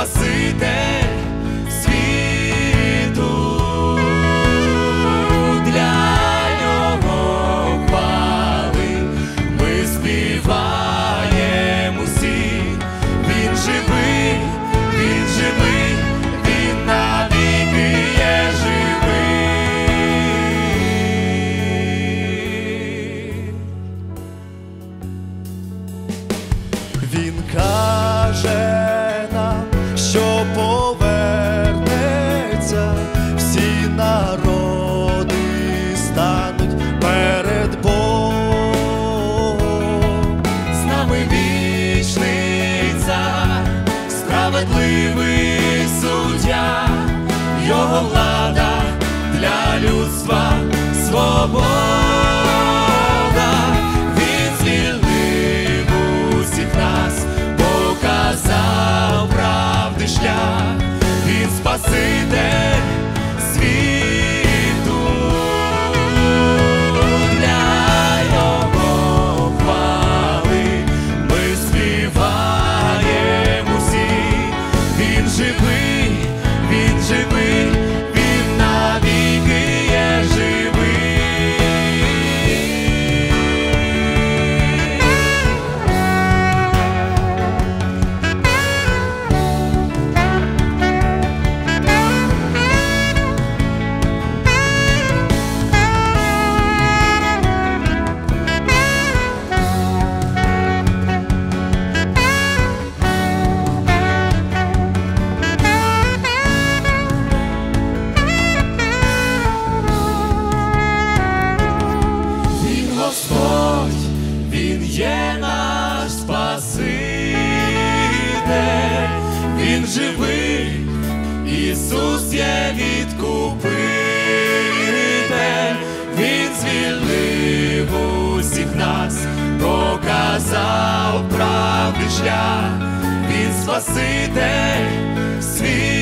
Спаситель світу, для нього хвали ми співаємо всі. Він живий, він живий, він навіки є живий. Він каже нам, що повернеться, всі народи стануть перед Богом. З нами вічний цар, справедливий суддя, його влада для людства свобода. Він звільнив усіх нас, показав правди шлях, він Спаситель світу, для його хвали ми співаємо всі. Він живий, він живий, він навіки є живий. Він Господь, він є наш Спаситель, він живий, Ісус є відкупитель, він звільнив усіх нас, показав правди шлях, він Спаситель світу.